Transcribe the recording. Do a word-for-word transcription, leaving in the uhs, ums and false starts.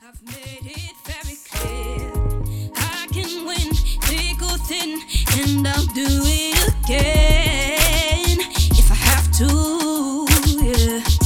I've made it very clear. I can win, thick or thin, and I'll do it again if I have to. Yeah.